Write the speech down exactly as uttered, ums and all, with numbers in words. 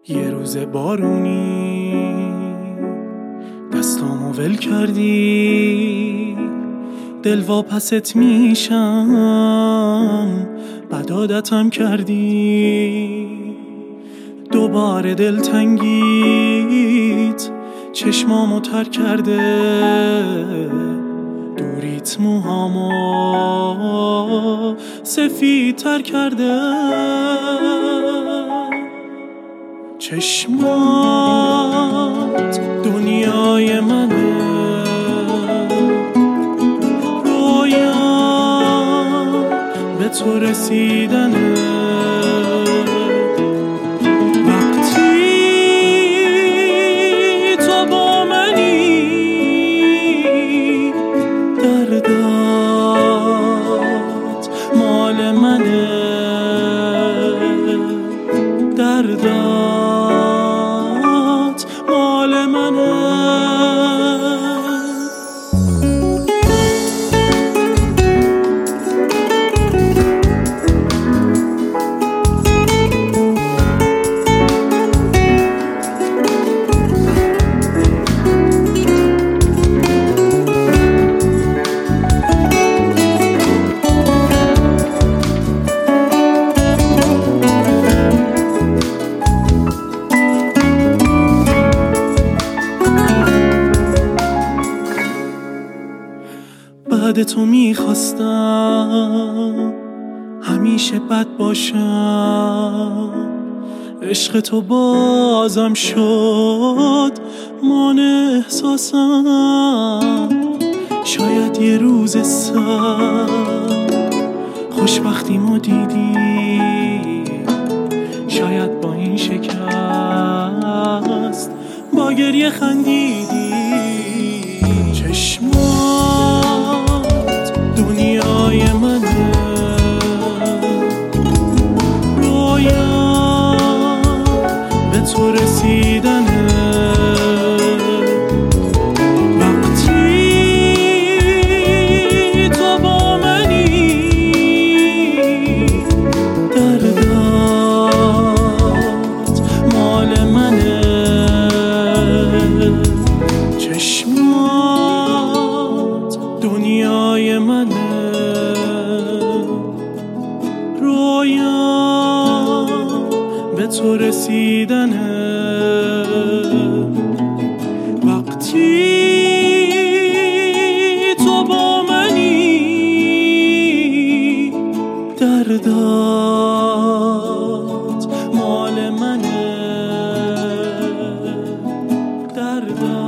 یه روز بارونی دستامو ول کردی، دل واپست میشم بد عادتم کردی. دوباره دلتنگیت چشمامو تر کرده، دوریت موهامو سفید تر کرده. چشمات دنیای منه، رویام به تو رسیدنه. وقتی تو با منی دردت مال منه، دردت مال منه. بعد تو میخواستم همیشه بد باشم، عشق تو بازم شد مان احساسم. شاید یه روز سر خوشبختیمو دیدی، شاید با این شکست با گریه خندیدی. چشمات دنیای منه، رویام به تو رسیدنه. وقتی تو با منی دردت مال منه. چشمات دنیای منه، رویام به تو رسیدنه. وقتی تو با منی دردت مال منه، دردت